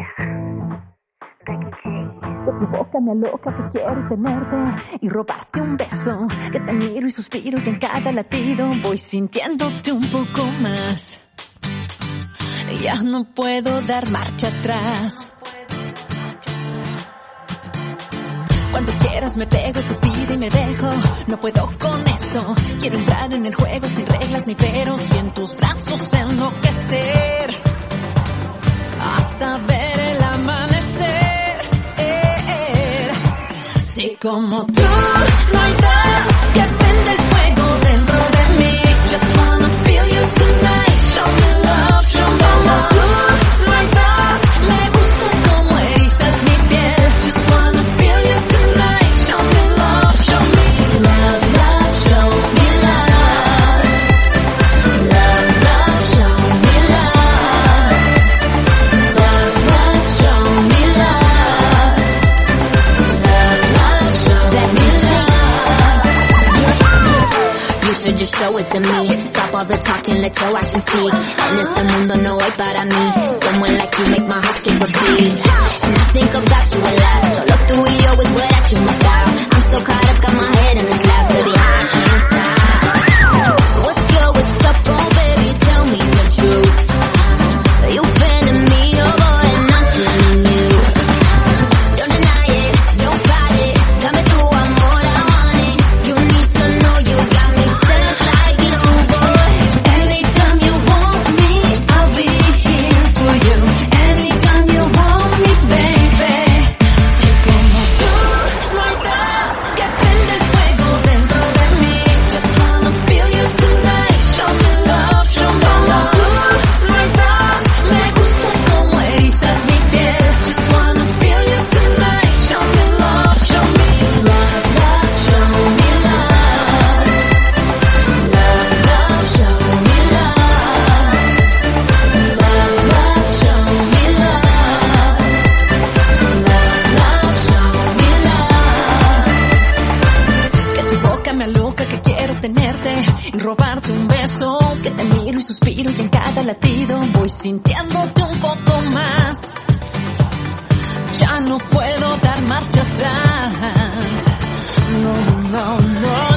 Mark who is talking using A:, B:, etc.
A: Tu boca me aloca que quiero tenerte y robarte un beso, que te miro y suspiro y en cada latido voy sintiéndote un poco más. Ya no puedo dar marcha atrás. Cuando quieras me pego, tú pide y me dejo. No puedo con esto, quiero entrar en el juego sin reglas ni peros y en tus brazos enloquecer hasta ver el amanecer. Si como tú no hay nada que prenda el fuego dentro de mí. Just wanna feel you tonight. Show me love, show me love. Tú no hay nada, me gusta como erizas mi piel. Just wanna feel you tonight. Show me love, show me love, love, show me love. Love, love, show me love. Love, love, show me love. Just show it to me. Stop all the talking, let your actions speak. En este mundo no hay para mí. Someone like you make my heart skip a beat. And I think about you a lot. Solo tú y yo is what I dream about. I'm so caught up, got my head in the clouds, baby, I can't stop. What's good, what's up, oh baby, tell me the truth. You've been in me, oh boy, and I'm feeling you. Don't deny it, don't fight it. Dame tu amor, I want it. You need to know you got me. Robarte un beso, que te miro y suspiro y en cada latido voy sintiéndote un poco más. Ya no puedo dar marcha atrás. No, no, no.